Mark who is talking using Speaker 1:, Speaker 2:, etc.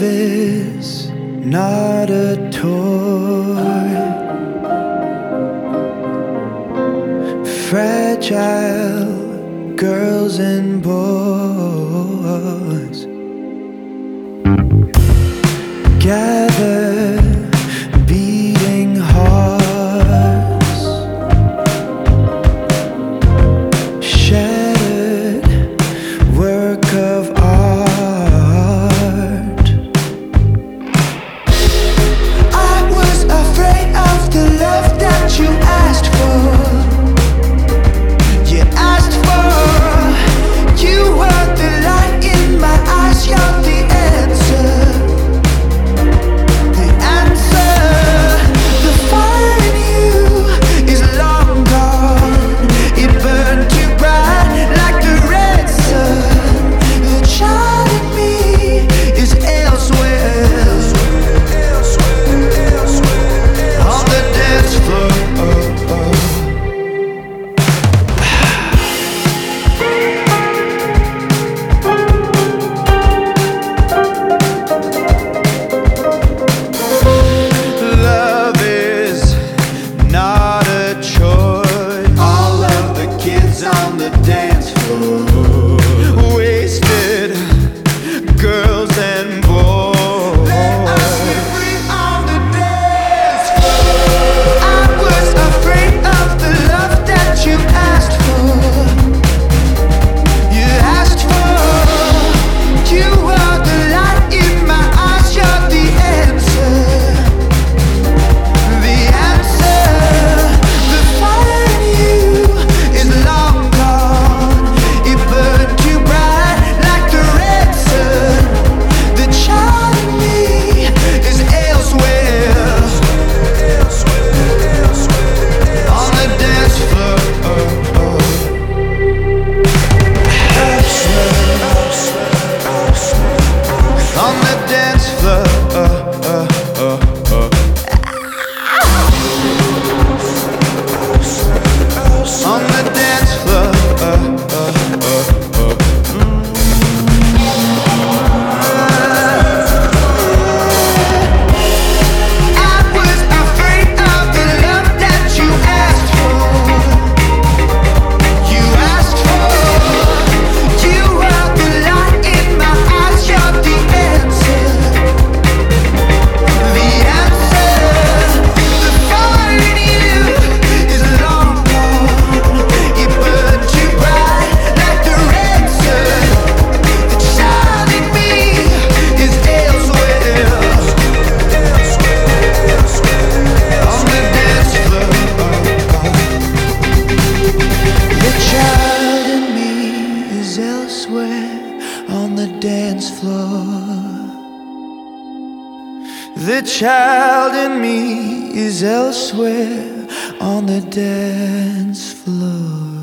Speaker 1: Love is not a toy, fragile girls and boys gather, beating hearts, shattered work of art. I was afraid of the love that you asked for. You asked for, you were the light in my eyes, you're the answer. The answer, the fire in you is long gone. It burned too bright like the red sun. The child in me is elsewhere, on the dance floor. Love is not a choice. All of the kids on the dance floor, wasted girls and boys. Let us be free on the dance floor. I was afraid of the love that you asked for. You asked for, you are the light in my eyes, you're the answer. The answer, the fire in you is long gone. It burned too bright like the red sun. The child in me is elsewhere, on the dance floor. On the dance floor. On the dance floor. I was afraid of the love that you asked for. You asked for, you are the light in my eyes, you're the answer. The answer, the fire in you is long gone. It burned too bright like the red sun. The child in me is elsewhere, on the dance floor. The child in me is elsewhere, on the dance floor. The child in me is elsewhere, on the dance floor.